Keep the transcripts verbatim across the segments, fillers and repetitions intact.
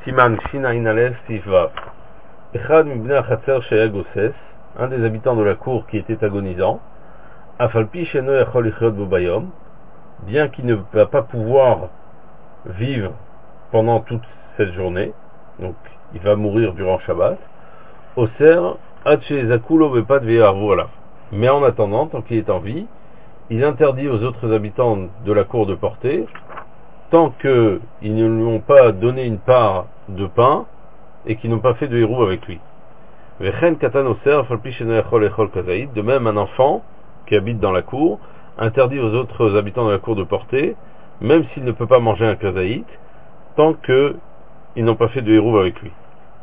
Siman Shinaïn Aleph Sifvav. Echad Mibnei Achatzer Shaya Gosses, un des habitants de la cour qui était agonisant, Afalpi Sheno Yachol Lichrot Bo Bayom, bien qu'il ne va pas pouvoir vivre pendant toute cette journée, donc il va mourir durant Shabbat, Oser Ad Shezakulo Bepat Ve'arvu Alav. Mais en attendant, tant qu'il est en vie, il interdit aux autres habitants de la cour de porter, tant qu'ils ne lui ont pas donné une part de pain et qu'ils n'ont pas fait de héros avec lui. De même, un enfant qui habite dans la cour interdit aux autres habitants de la cour de porter, même s'il ne peut pas manger un kazaït, tant qu'ils n'ont pas fait de héros avec lui.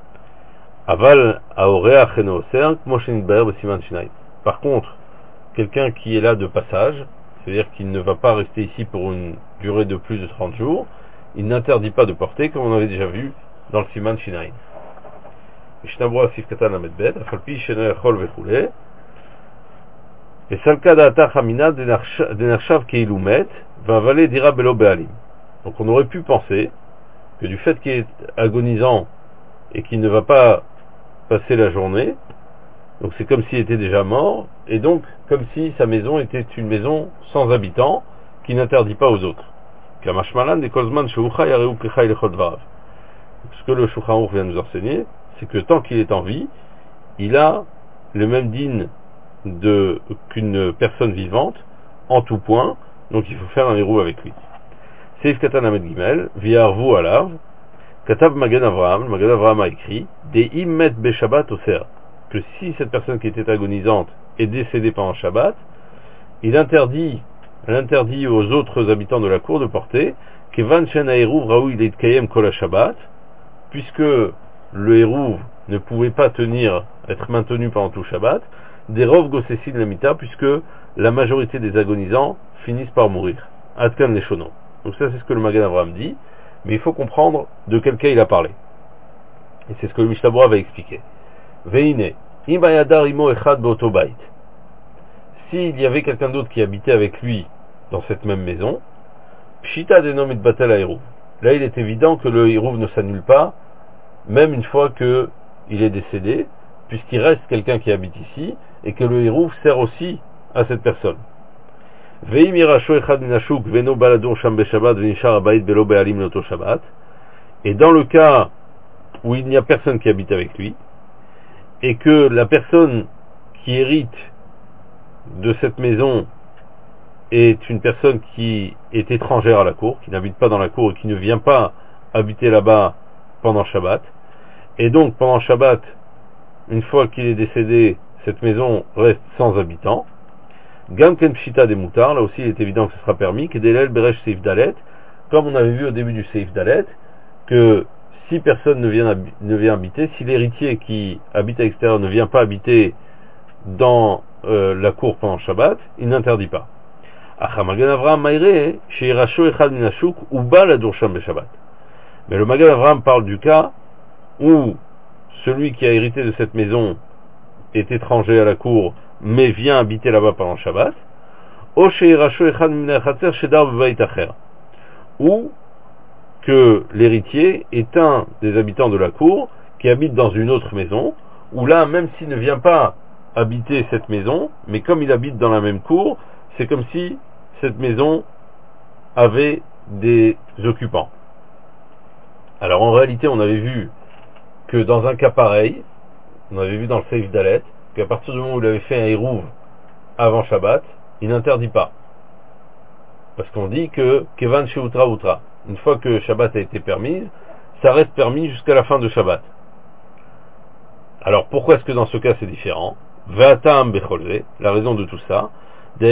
Par contre, quelqu'un qui est là de passage, c'est-à-dire qu'il ne va pas rester ici pour une durée de plus de trente jours, il n'interdit pas de porter, comme on avait déjà vu dans le Siman Shinaïn. Mishnabura Sif Katan Lamed Bet, Afalpi Sheno Yachol Vechule, Vesalka Da'ata Chamina Denarshav Keilu Met, Vavale Dira Belo Be'alim. Donc on aurait pu penser que du fait qu'il est agonisant et qu'il ne va pas passer la journée, donc c'est comme s'il était déjà mort, et donc comme si sa maison était une maison sans habitants, qui n'interdit pas aux autres. Ce que le Shulchan Aruch vient nous enseigner, c'est que tant qu'il est en vie, il a le même din de qu'une personne vivante, en tout point, donc il faut faire un héros avec lui. Seif Katan Amed Gimel, Viarvu Alav, Katav Magen Avraham, Magen Avraham a écrit, Des immet Beshabbat Oser, que si cette personne qui était agonisante est décédée pendant Shabbat, il interdit, elle interdit aux autres habitants de la cour de porter, Kevan Shen Haeruv Raoui Leitkayem Kol Shabbat, puisque le Hérouv ne pouvait pas tenir, être maintenu pendant tout Shabbat, des Rov Gosessin Lamita, puisque la majorité des agonisants finissent par mourir. Adkan Leshono. Donc ça c'est ce que le Magen Avraham dit, mais il faut comprendre de quel cas il a parlé. Et c'est ce que le Mishnah va expliquer. Veine, Imayadar Imo Echad Beotobait. S'il y avait quelqu'un d'autre qui habitait avec lui dans cette même maison, Pshita Denomit Batel Haeruv. Là il est évident que le Hérouv ne s'annule pas, même une fois qu'il est décédé, puisqu'il reste quelqu'un qui habite ici, et que le Hérouv sert aussi à cette personne. Et dans le cas où il n'y a personne qui habite avec lui, et que la personne qui hérite de cette maison est une personne qui est étrangère à la cour, qui n'habite pas dans la cour et qui ne vient pas habiter là-bas pendant Shabbat, et donc pendant Shabbat, une fois qu'il est décédé, cette maison reste sans habitants. Gam ken pshita des moutards, là aussi il est évident que ce sera permis, que delel beresh seif dalet, comme on avait vu au début du seif dalet, que si personne ne vient, ne vient habiter, si l'héritier qui habite à l'extérieur ne vient pas habiter dans euh, la cour pendant Shabbat, il n'interdit pas. Mais le Magen Avraham parle du cas où celui qui a hérité de cette maison est étranger à la cour, mais vient habiter là-bas pendant Shabbat, ou que l'héritier est un des habitants de la cour qui habite dans une autre maison, où là, même s'il ne vient pas habiter cette maison, mais comme il habite dans la même cour, c'est comme si cette maison avait des occupants. Alors en réalité, on avait vu que dans un cas pareil, on avait vu dans le Seif Dalet, qu'à partir du moment où il avait fait un Hérouv avant Shabbat, il n'interdit pas. Parce qu'on dit que Kevan Sheutra Utra, une fois que Shabbat a été permise, ça reste permis jusqu'à la fin de Shabbat. Alors pourquoi est-ce que dans ce cas c'est différent? Va'atam becholve, la raison de tout ça, que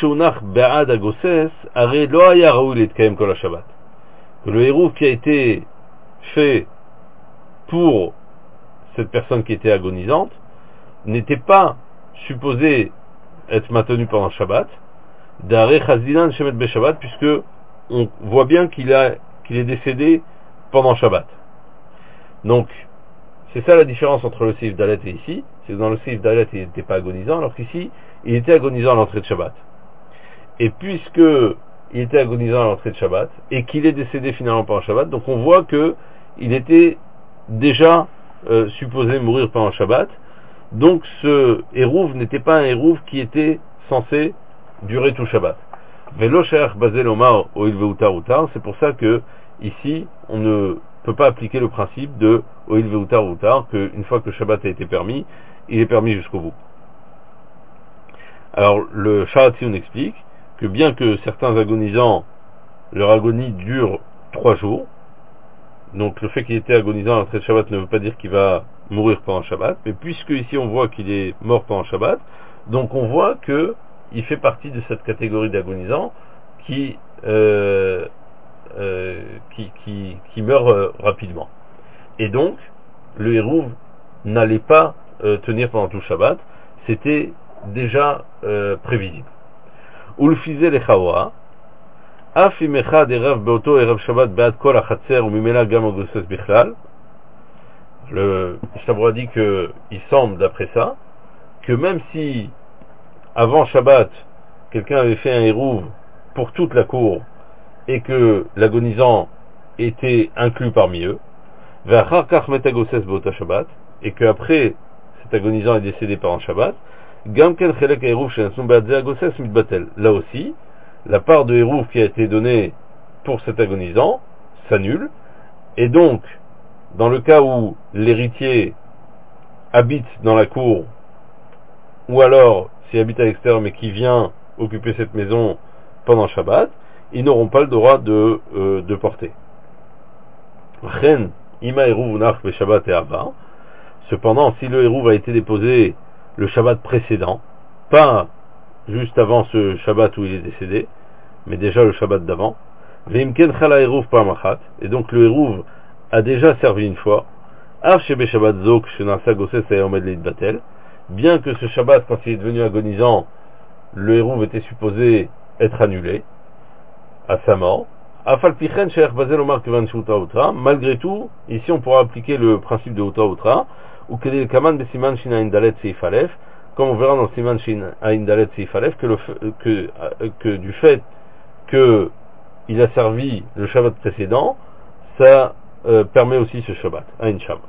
le Hérouv qui a été fait pour cette personne qui était agonisante n'était pas supposé être maintenu pendant Shabbat, puisque on voit bien qu'il a qu'il est décédé pendant Shabbat. Donc c'est ça la différence entre le Seif Dalet et ici, c'est que dans le Seif Dalet il n'était pas agonisant, alors qu'ici il était agonisant à l'entrée de Shabbat. Et puisque il était agonisant à l'entrée de Shabbat et qu'il est décédé finalement pendant Shabbat, donc on voit que il était déjà euh, supposé mourir pendant Shabbat. Donc ce Hérouv n'était pas un Hérouv qui était censé durer tout Shabbat. Velo she'ach basé l'omar oil veutar utar, c'est pour ça que ici on ne peut pas appliquer le principe de oil veutar utar, qu'une fois que le Shabbat a été permis, il est permis jusqu'au bout. Alors le Sharatzion explique que bien que certains agonisants, leur agonie dure trois jours, donc le fait qu'il était agonisant à l'entrée de Shabbat ne veut pas dire qu'il va mourir pendant Shabbat, mais puisque ici on voit qu'il est mort pendant Shabbat, donc on voit que il fait partie de cette catégorie d'agonisants qui, euh, euh, qui, qui, qui meurt euh, rapidement. Et donc, le Hérouv n'allait pas euh, tenir pendant tout Shabbat, c'était déjà euh, prévisible. Ulfize lechawa, af im echad erev beoto erev Shabbat be'ad kol hachatzer umimela gam ogoses bichlal. Le Shtabra dit que il semble d'après ça que même si avant Shabbat quelqu'un avait fait un Hérouv pour toute la cour et que l'agonisant était inclus parmi eux, et qu'après cet agonisant est décédé pendant Shabbat, là aussi, la part de Hérouv qui a été donnée pour cet agonisant s'annule, et donc, dans le cas où l'héritier habite dans la cour, ou alors s'il habite à l'extérieur mais qui vient occuper cette maison pendant Shabbat, ils n'auront pas le droit de, euh, de porter. Cependant, si le Hérouv a été déposé le Shabbat précédent, pas juste avant ce Shabbat où il est décédé, mais déjà le Shabbat d'avant, et donc le Hérouv a déjà servi une fois, bien que ce Shabbat, quand il est devenu agonisant, le Hérouv était supposé être annulé à sa mort. Malgré tout, ici on pourra appliquer le principe de Utra Utra, ou comme on verra dans le Siman Shin Ain Dalet Seif Aleph, que, le, que, que du fait que il a servi le Shabbat précédent, ça euh, permet aussi ce Shabbat, Ain Sham.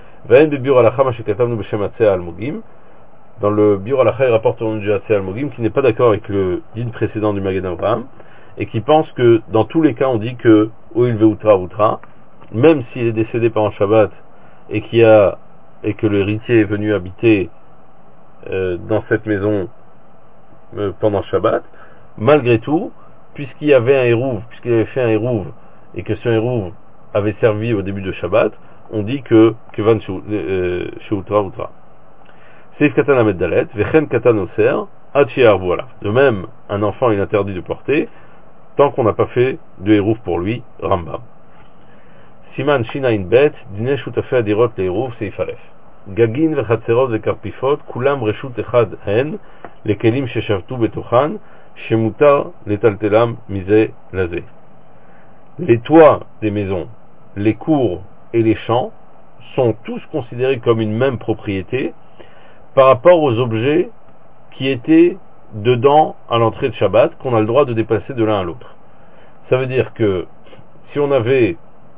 Dans le Biur Halacha, il rapporte au nom du Hatzé Al-Mogim qui n'est pas d'accord avec le din précédent du Magen Avraham et qui pense que dans tous les cas on dit que Oil Veutra Utra, même s'il est décédé pendant Shabbat et, qui a, et que l'héritier est venu habiter euh, dans cette maison euh, pendant Shabbat, malgré tout, puisqu'il y avait un Hérouv, puisqu'il avait fait un Hérouv et que ce Hérouv avait servi au début de Shabbat, on dit que Kevan Sheutra Utra. Seif Katan Amed Dalet, Vechen Katan Oser, Hachiar, voilà. De même, un enfant il est interdit de porter tant qu'on n'a pas fait de Hérouv pour lui, Rambam. Siman Shinain Bet, Dine Shutafé Adirot le Hérouv, Seif Aleph. Gagin Vechatserot Vekarpifot, Kulam Reshut Echad Hen, Lekelim Sheshavtu Betochan, Shemutar Letaltelam Mise Lazé. Les toits des maisons, les cours et les champs sont tous considérés comme une même propriété par rapport aux objets qui étaient dedans à l'entrée de Shabbat, qu'on a le droit de déplacer de l'un à l'autre. Ça veut dire que si on avait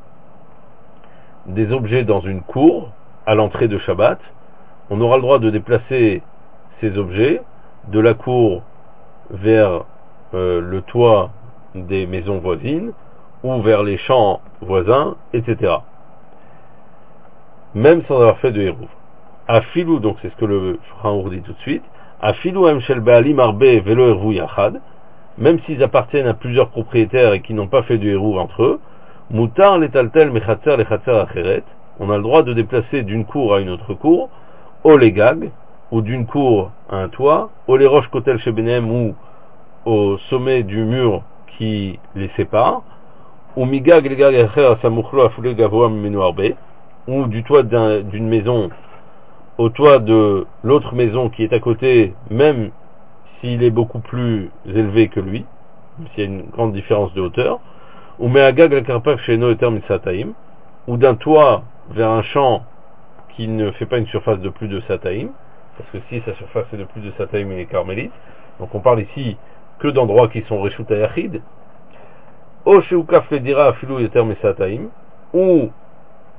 des objets dans une cour à l'entrée de Shabbat, on aura le droit de déplacer ces objets de la cour vers euh, le toit des maisons voisines ou vers les champs voisins, et cetera. Même sans avoir fait de Hérouv. Afilou, donc c'est ce que le Shulchan dit tout de suite, Afilou em shel baalim arbe velo hervu yachad, même s'ils appartiennent à plusieurs propriétaires et qui n'ont pas fait de Hérouv entre eux, mutar letaltel mechatzer lechatzer acheret, on a le droit de déplacer d'une cour à une autre cour, au legag, ou d'une cour à un toit, au les roches kotel shebenem, ou au sommet du mur qui les sépare, ou migag legag acher asamuchlo afule gavoa mimenu arbe, ou du toit d'un, d'une maison au toit de l'autre maison qui est à côté, même s'il est beaucoup plus élevé que lui, s'il y a une grande différence de hauteur, ou me'agag al-karpaf sheno eter misataim, ou d'un toit vers un champ qui ne fait pas une surface de plus de sataim, parce que si sa surface est de plus de sataim, il est carmélite. Donc on parle ici que d'endroits qui sont reshut ayachid, o sheukaf ledira afilu eter misataim, ou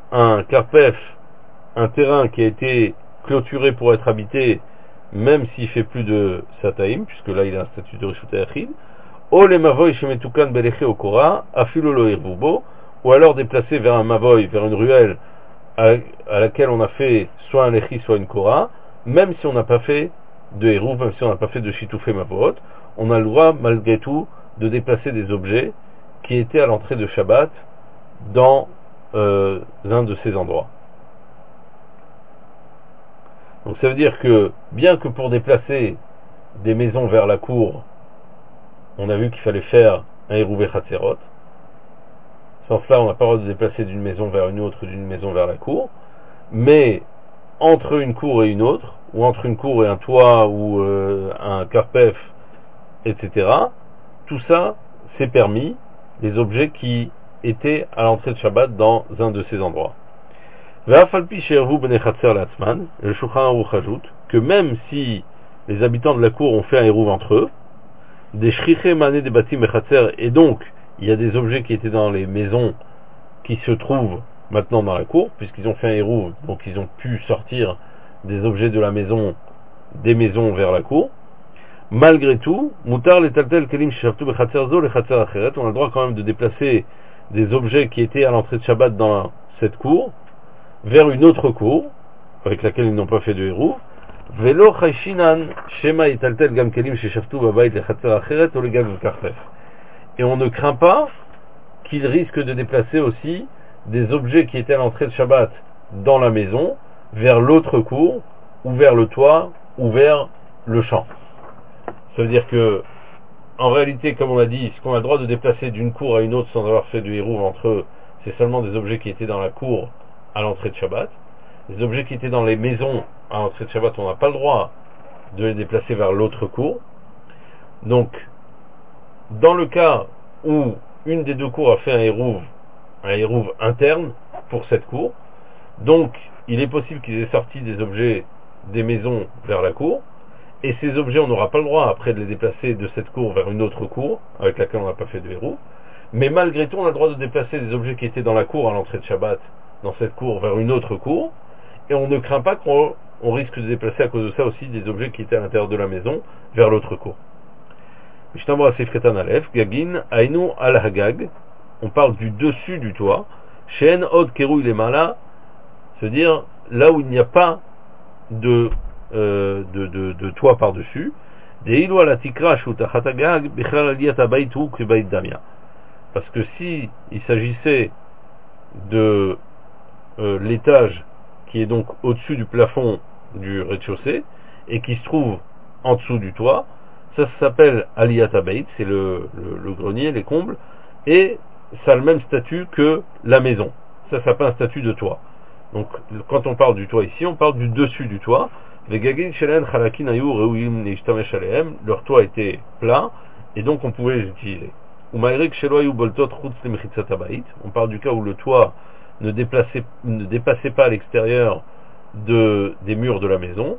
un karpef, un terrain qui a été clôturé pour être habité, même s'il fait plus de sataim, puisque là il a un statut de rishut hayachid, o le mavoy shemetukan beleche okora, afilu lo irvubo, ou alors déplacé vers un mavoy, vers une ruelle à, à laquelle on a fait soit un lechi, soit une kora, même si on n'a pas fait de hérouv, même si on n'a pas fait de shitoufé mavot, on a le droit malgré tout de déplacer des objets qui étaient à l'entrée de Shabbat dans euh, l'un de ces endroits. Donc ça veut dire que, bien que pour déplacer des maisons vers la cour, on a vu qu'il fallait faire un hérouvé chatzerot, sans cela on n'a pas le droit de déplacer d'une maison vers une autre, d'une maison vers la cour, mais entre une cour et une autre, ou entre une cour et un toit, ou euh, un karpef, et cetera, tout ça, c'est permis, les objets qui étaient à l'entrée de Shabbat dans un de ces endroits. Le Shulchan Aruch ajoute que même si les habitants de la cour ont fait un hérouv entre eux, des shriché mané des batim mechatzer, et donc il y a des objets qui étaient dans les maisons qui se trouvent maintenant dans la cour, puisqu'ils ont fait un hérouv, donc ils ont pu sortir des objets de la maison, des maisons vers la cour. Malgré tout, mutar les taltel kelim shavtu bechatzer zo le chatzer acheret, on a le droit quand même de déplacer des objets qui étaient à l'entrée de Shabbat dans cette cour vers une autre cour avec laquelle ils n'ont pas fait de hérouv. Velo chayshinan shema italtel gam kelim shavtu babayit le chatzer acheret ou le gam karfef. Et on ne craint pas qu'ils risquent de déplacer aussi des objets qui étaient à l'entrée de Shabbat dans la maison vers l'autre cour ou vers le toit ou vers le champ. Ça veut dire que, en réalité, comme on l'a dit, ce qu'on a le droit de déplacer d'une cour à une autre sans avoir fait de hérouv entre eux, c'est seulement des objets qui étaient dans la cour à l'entrée de Shabbat. Les objets qui étaient dans les maisons à l'entrée de Shabbat, on n'a pas le droit de les déplacer vers l'autre cour. Donc, dans le cas où une des deux cours a fait un hérouv, un hérouv interne pour cette cour, donc il est possible qu'ils aient sorti des objets des maisons vers la cour, et ces objets, on n'aura pas le droit après de les déplacer de cette cour vers une autre cour, avec laquelle on n'a pas fait de hérouv, mais malgré tout, on a le droit de déplacer des objets qui étaient dans la cour à l'entrée de Shabbat, dans cette cour, vers une autre cour, et on ne craint pas qu'on on risque de déplacer à cause de ça aussi des objets qui étaient à l'intérieur de la maison vers l'autre cour. Mishnah Sefketan Aleph, Gagin, Ainu al-Hagag, on parle du dessus du toit, Shen Od Keru Lemala, c'est-à-dire là où il n'y a pas de Euh, de, de, de toit par-dessus, parce que si il s'agissait de euh, l'étage qui est donc au-dessus du plafond du rez-de-chaussée et qui se trouve en dessous du toit, ça s'appelle Aliyat Abayt, c'est le, le, le grenier, les combles, et ça a le même statut que la maison. Ça s'appelle un statut de toit. Donc quand on parle du toit ici, on parle du dessus du toit. Leur toit était plat et donc on pouvait les utiliser. On parle du cas où le toit ne, déplaçait, ne dépassait pas à l'extérieur de, des murs de la maison.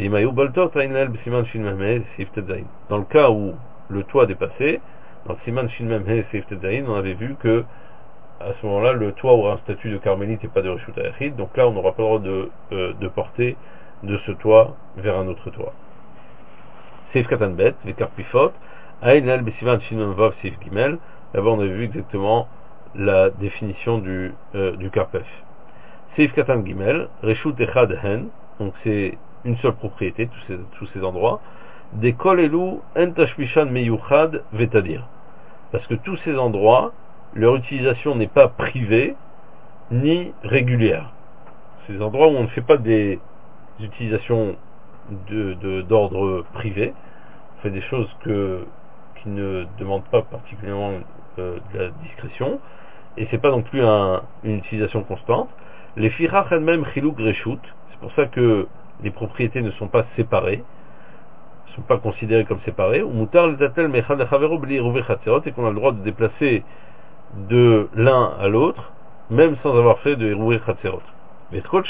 Dans le cas où le toit dépassait, dans Siman Shin Memhe Seif Tetzain, on avait vu que à ce moment-là, le toit aura un statut de carmélite et pas de rishut hayachid, donc là on n'aura pas le droit de, euh, de porter de ce toit vers un autre toit. Seif Katan Bet, les karpifot, Aïnal Besivan Shinon Vav Seif Gimel, là-bas on a vu exactement la définition du, euh, du karpef. Seif Katan Gimel, Reshut Echad Hen, donc c'est une seule propriété, tous ces, tous ces endroits, des Kol Elu Entashmishan Meyuchad Vetadir, parce que tous ces endroits, leur utilisation n'est pas privée ni régulière. C'est des endroits où on ne fait pas des utilisations de, de, d'ordre privé, on fait des choses que, qui ne demandent pas particulièrement euh, de la discrétion, et c'est pas non plus un, une utilisation constante. Les firach elles-mêmes chiluk reshut, c'est pour ça que les propriétés ne sont pas séparées, ne sont pas considérées comme séparées, ou mutar l'etatel mechad lechavero bli rouvé chatzerot, et qu'on a le droit de déplacer de l'un à l'autre, même sans avoir fait de héroué chatzerot. Mais à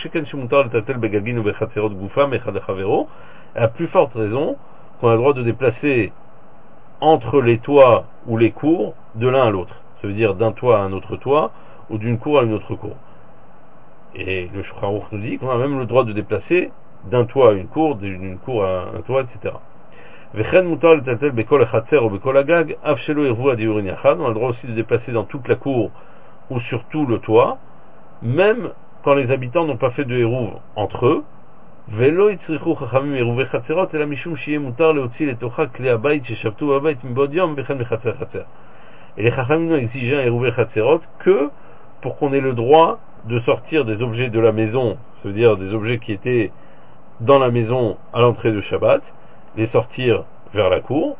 plus forte raison qu'on a le droit de déplacer entre les toits ou les cours de l'un à l'autre. Ça veut dire d'un toit à un autre toit ou d'une cour à une autre cour. Et le Shulchan Aruch nous dit qu'on a même le droit de déplacer d'un toit à une cour, d'une cour à un toit, et cetera. Vechen mutar letaltel bekol echatzer ou bekol agag, af shelo irvu adiurin yachad. On a le droit aussi de déplacer dans toute la cour ou sur tout le toit, même quand les habitants n'ont pas fait de hérouv entre eux. Velo itzrichu chachamim hérouvé chatzerot, ela mishum shiye mutar leotzi letocha kli habayit sheshavtu habayit mbod yom vechen mechatzer chatzer. Et les chachamim ont exigé un hérouvé chatzerot que pour qu'on ait le droit de sortir des objets de la maison, c'est-à-dire des objets qui étaient dans la maison à l'entrée de Shabbat, les sortir vers la cour,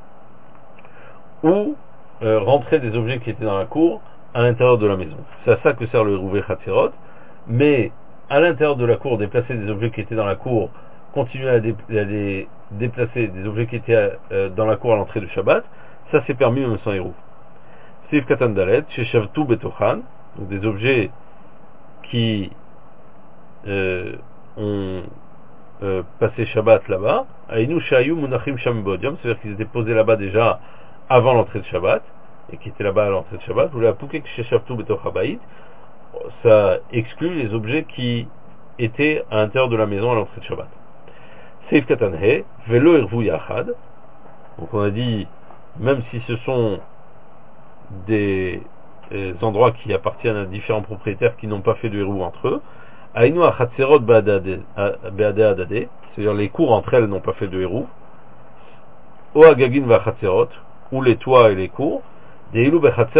ou euh, rentrer des objets qui étaient dans la cour à l'intérieur de la maison. C'est à ça que sert le hérouvé chatzerot, mais à l'intérieur de la cour, déplacer des objets qui étaient dans la cour, continuer à, dé, à dé, déplacer des objets qui étaient euh, dans la cour à l'entrée de Shabbat, ça c'est permis même sans hérouv. Sif katan dalet, chez shavtu betochan, donc des objets qui euh, ont euh, passé Shabbat là-bas, aïnou shayu munachim sham bodium, c'est-à-dire qu'ils étaient posés là-bas déjà avant l'entrée de Shabbat, et qui étaient là-bas à l'entrée de Shabbat, ou la poukek chez shavtu betochabait, ça exclut les objets qui étaient à l'intérieur de la maison à l'entrée de Shabbat. Seif katanhe, velo irvu yachad, donc on a dit, même si ce sont des euh, endroits qui appartiennent à différents propriétaires qui n'ont pas fait de hérouv entre eux, aïnou achatzerot be'adade adade, c'est-à-dire les cours entre elles n'ont pas fait de hérouv, o agagin v'achatzerot, ou les toits et les cours, parce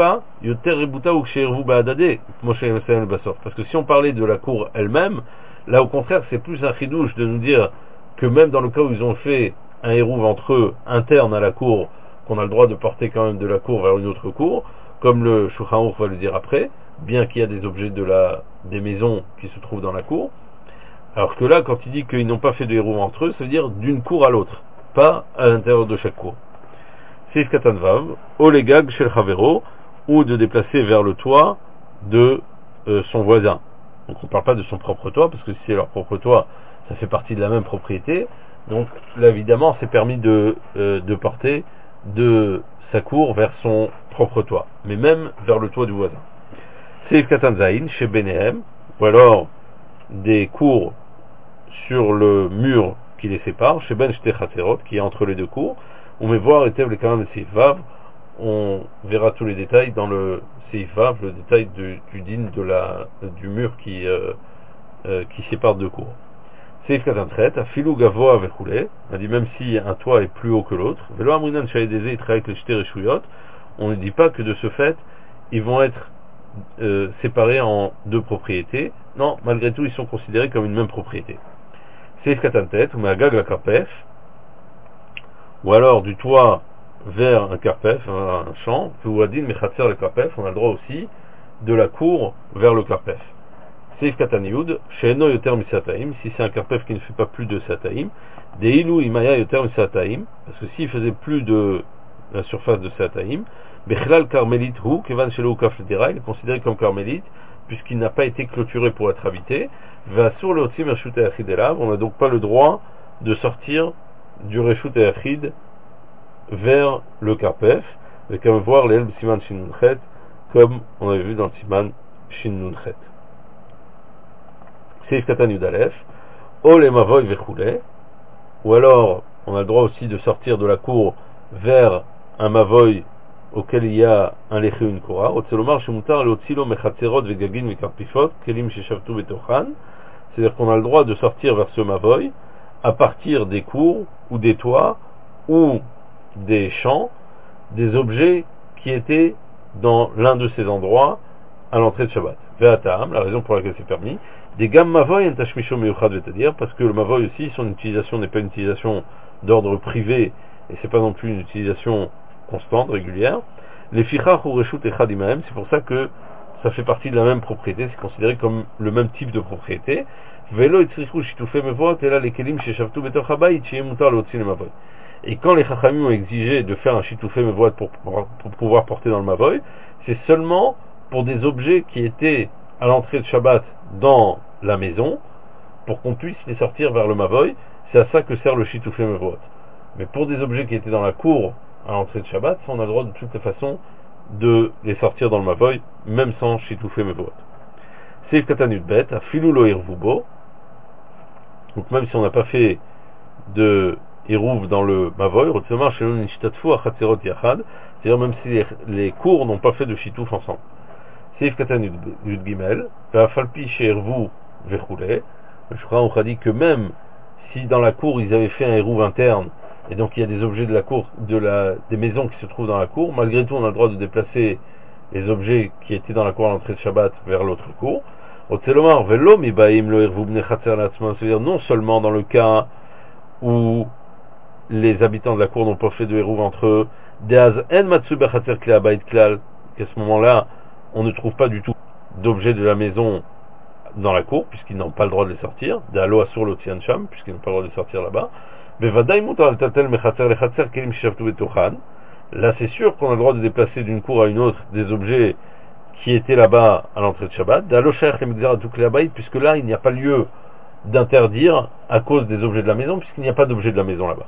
que si on parlait de la cour elle-même, là au contraire c'est plus un chidouche de nous dire que même dans le cas où ils ont fait un hérouv entre eux interne à la cour, qu'on a le droit de porter quand même de la cour vers une autre cour, comme le Shulchan Aruch va le dire après, bien qu'il y a des objets de la, des maisons qui se trouvent dans la cour, alors que là quand il dit qu'ils n'ont pas fait de hérouv entre eux, ça veut dire d'une cour à l'autre, pas à l'intérieur de chaque cour. Sif katan vav, olegag shel chavero, ou de déplacer vers le toit de euh, son voisin. Donc on ne parle pas de son propre toit, parce que si c'est leur propre toit, ça fait partie de la même propriété. Donc là évidemment c'est permis de, euh, de porter de sa cour vers son propre toit, mais même vers le toit du voisin. Sif katan zain chez Benehem, ou alors des cours sur le mur qui les sépare, chez Ben Shte Chatzerot, qui est entre les deux cours. On met voir et les canons de Seif Vav, on verra tous les détails dans le Seif Vav, le détail de, du din de la, du mur qui, euh, euh, qui sépare deux cours. Seif Katan Tret, à Filou Gavoa Vechoulé, on dit même si un toit est plus haut que l'autre, Velo Amrinan Shaedeze, Traek le Shter Eshuyot, on ne dit pas que de ce fait, ils vont être euh, séparés en deux propriétés. Non, malgré tout, ils sont considérés comme une même propriété. Seif Katan Tet, ou Magag la Karpef, ou alors du toit vers un karpef, un champ, ou adin mechatzer le karpef, on a le droit aussi de la cour vers le karpef. Seif katan yud, she'eno yoter misataim, si c'est un karpef qui ne fait pas plus de sataim, de ilu imaya yoter misataim, parce que s'il faisait plus de la surface de sataim, bechlal karmelit hu, kevan shelo kaf ledira, il est considéré comme karmélite, puisqu'il n'a pas été clôturé pour être habité, va sur le otzim reshut achid elav, on n'a donc pas le droit de sortir du Reshut et Achid vers le Karpef, avec un voir les Siman Shin Nunchet, comme on avait vu dans le Siman Shin Nunchet. Seif Katan Yudalef, Ole Mavoy Vechoulé, ou alors on a le droit aussi de sortir de la cour vers un Mavoy auquel il y a un Lechi ou une Kora, Otselomar Shemutar Leotzilo Mechatzerot Vegagin Vekarpifot, Kelim Sheshavtu Betochan, c'est-à-dire qu'on a le droit de sortir vers ce Mavoy à partir des cours ou des toits ou des champs, des objets qui étaient dans l'un de ces endroits à l'entrée de Shabbat. Ve'atam, la raison pour laquelle c'est permis, des gam mavoy en tashmisho meyuchad ve'tadir, parce que le mavoy aussi, son utilisation n'est pas une utilisation d'ordre privé et c'est pas non plus une utilisation constante, régulière. Les fichach ou reshut echad imahem, c'est pour ça que ça fait partie de la même propriété, c'est considéré comme le même type de propriété. Velo itzrichu shitufei mevot, et là les kelim sheshavtu betoch habayit sheyeh mutar leotzi le mavoy. Et quand les chachamim ont exigé de faire un shitufei mevot pour, pour, pour pouvoir porter dans le mavoy, c'est seulement pour des objets qui étaient à l'entrée de Shabbat dans la maison, pour qu'on puisse les sortir vers le mavoy. C'est à ça que sert le shitufei mevot. Mais pour des objets qui étaient dans la cour à l'entrée de Shabbat, on a le droit de toutes les façons de les sortir dans le mavoy, même sans shitufei mevot. Seif Katan Yudbet, Afilu lo Irvubo. Donc même si on n'a pas fait de Eruv dans le Mavoy, c'est-à-dire même si les, les cours n'ont pas fait de Chitouf ensemble. Seif Katan Yudgimel, Falpi Sheirvu Vechule. Le Shulchan Aruch a dit que même si dans la cour ils avaient fait un Eruv interne, et donc il y a des objets de la cour, de la, des maisons qui se trouvent dans la cour, malgré tout on a le droit de déplacer les objets qui étaient dans la cour à l'entrée de Shabbat vers l'autre cour. C'est-à-dire non seulement dans le cas où les habitants de la cour n'ont pas fait de hérouv entre eux, qu'à ce moment-là, on ne trouve pas du tout d'objets de la maison dans la cour, puisqu'ils n'ont pas le droit de les sortir, puisqu'ils n'ont pas le droit de les sortir là-bas. Là, c'est sûr qu'on a le droit de déplacer d'une cour à une autre des objets qui étaient là-bas à l'entrée de Shabbat, puisque là, il n'y a pas lieu d'interdire à cause des objets de la maison, puisqu'il n'y a pas d'objets de la maison là-bas.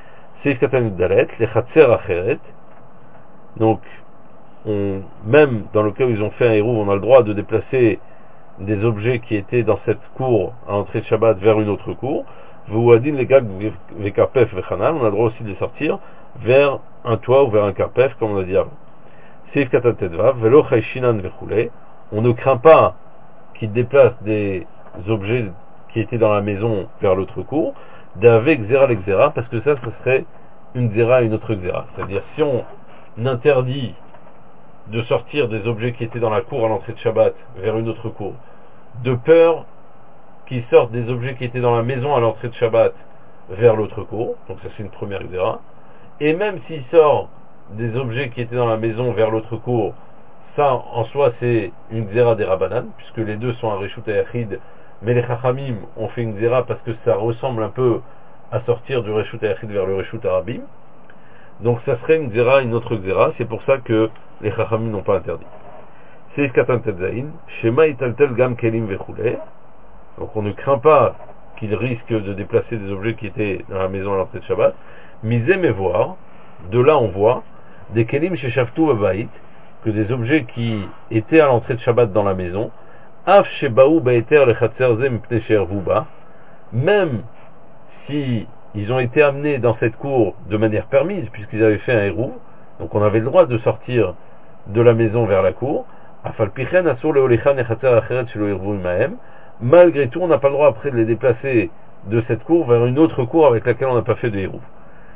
Donc, on, même dans le cas où ils ont fait un hérouv, on a le droit de déplacer des objets qui étaient dans cette cour à l'entrée de Shabbat vers une autre cour. On a le droit aussi de les sortir vers un toit ou vers un karpef, comme on a dit avant. On ne craint pas qu'ils déplacent des objets qui étaient dans la maison vers l'autre cour, d'avec zera l'exera, parce que ça, ce serait une zera et une autre zera. C'est-à-dire, si on interdit de sortir des objets qui étaient dans la cour à l'entrée de Shabbat vers une autre cour, de peur qu'ils sortent des objets qui étaient dans la maison à l'entrée de Shabbat vers l'autre cour, donc ça c'est une première zera, et même s'il sort des objets qui étaient dans la maison vers l'autre cour, ça en soi c'est une zera des Rabbanan, puisque les deux sont un Reshut Hayachid, mais les Chachamim ont fait une zera parce que ça ressemble un peu à sortir du Reshut Hayachid vers le Reshut Harabim, donc ça serait une zera, une autre zera, c'est pour ça que les Chachamim n'ont pas interdit. C'est Katan Tetzain, Shema Italtel Gam Kelim Vechule. Donc on ne craint pas qu'il risque de déplacer des objets qui étaient dans la maison à l'entrée de Shabbat. Misez mais voir, de là on voit des kelim chez Shaftu Babaït, que des objets qui étaient à l'entrée de Shabbat dans la maison, Af Shebaou Baeter le Chatserze Mpne Shervuba, même si ils ont été amenés dans cette cour de manière permise, puisqu'ils avaient fait un hérouv, donc on avait le droit de sortir de la maison vers la cour, Afalpichen Asur le Olechan et Chatser Acheret Shelo Irvu Imahem. Malgré tout, on n'a pas le droit après de les déplacer de cette cour vers une autre cour avec laquelle on n'a pas fait de hérouv.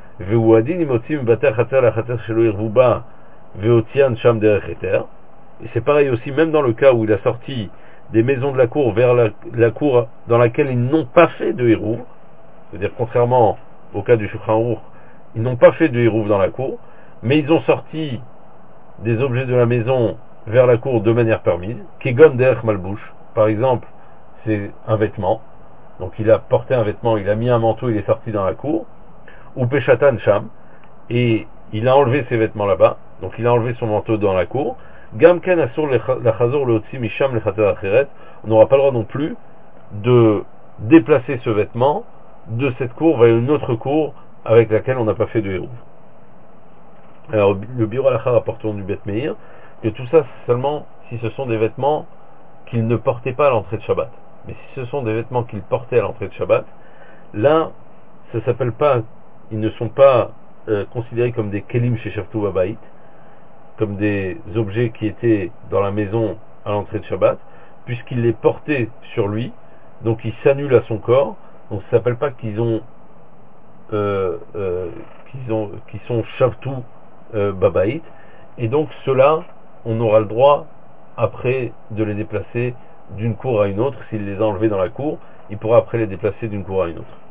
Et c'est pareil aussi, même dans le cas où il a sorti des maisons de la cour vers la, la cour dans laquelle ils n'ont pas fait de hérouv, c'est-à-dire contrairement au cas du Shulchan Aruch, ils n'ont pas fait de hérouv dans la cour, mais ils ont sorti des objets de la maison vers la cour de manière permise, kegon derech malbouche, par exemple, c'est un vêtement, donc il a porté un vêtement, il a mis un manteau, il est sorti dans la cour, ou Peshatan Sham, et il a enlevé ses vêtements là-bas, donc il a enlevé son manteau dans la cour, Gamken Asur la Chazor le Otsi Misham le Chater Acheret, on n'aura pas le droit non plus de déplacer ce vêtement de cette cour vers une autre cour avec laquelle on n'a pas fait de hérouv. Alors le bureau Alachar rapporte du Bet Meir que tout ça c'est seulement si ce sont des vêtements qu'il ne portait pas à l'entrée de Shabbat. Mais si ce sont des vêtements qu'il portait à l'entrée de Shabbat, là, ça s'appelle pas, ils ne sont pas euh, considérés comme des kelim chez Shaftu Babaït, comme des objets qui étaient dans la maison à l'entrée de Shabbat, puisqu'il les portait sur lui, donc ils s'annulent à son corps, donc ça s'appelle pas qu'ils ont, euh, euh, qu'ils ont, qu'ils sont Shaftu euh, Babaït, et donc ceux-là, on aura le droit après de les déplacer d'une cour à une autre. S'il les a enlevés dans la cour, il pourra après les déplacer d'une cour à une autre.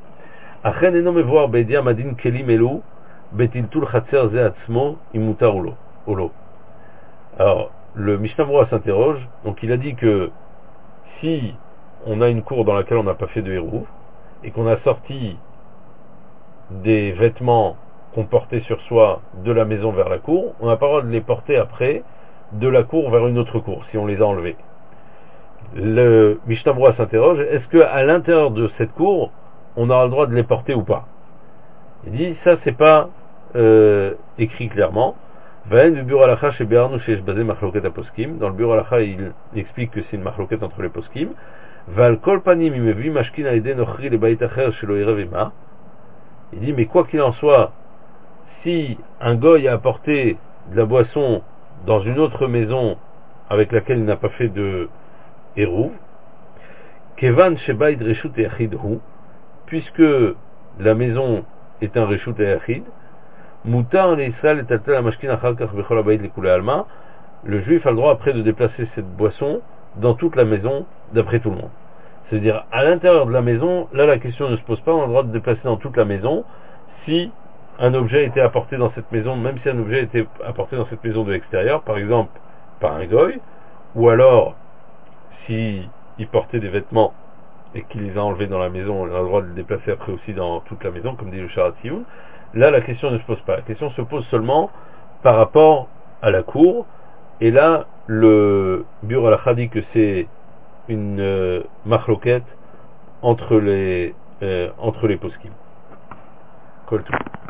Alors le Mishnah Berurah s'interroge, donc il a dit que si on a une cour dans laquelle on n'a pas fait de hérouv et qu'on a sorti des vêtements qu'on portait sur soi de la maison vers la cour, on n'a pas le droit de les porter après de la cour vers une autre cour si on les a enlevés. Le Mishnah Berurah s'interroge, est-ce que à l'intérieur de cette cour on aura le droit de les porter ou pas? Il dit ça c'est pas euh, écrit clairement. Vaen du bureau halacha chez Béarnou chez Shbazé machloket à poskim. Dans le bureau halacha, il explique que c'est une machloket entre les poskim. Val kol panim imevi mashkin aide nochri le bait acher shelo irevima. Il dit, mais quoi qu'il en soit, si un goy a apporté de la boisson dans une autre maison avec laquelle il n'a pas fait de héros, kevan shebaid reshut yachid hu, puisque la maison est un reshut yachid, mutar leisal et atel amashkin achar kach bechol habayit lekule alma, le juif a le droit après de déplacer cette boisson dans toute la maison d'après tout le monde. C'est-à-dire, à l'intérieur de la maison, là la question ne se pose pas, on a le droit de déplacer dans toute la maison si un objet a été apporté dans cette maison, même si un objet a été apporté dans cette maison de l'extérieur, par exemple par un goy, ou alors si il portait des vêtements et qu'il les a enlevés dans la maison, on a le droit de le déplacer après aussi dans toute la maison, comme dit le Sharat Tziyun. Là la question ne se pose pas, la question se pose seulement par rapport à la cour, et là le bureau halacha dit que c'est une euh, machloket entre les euh, entre les poskim. Kol tout.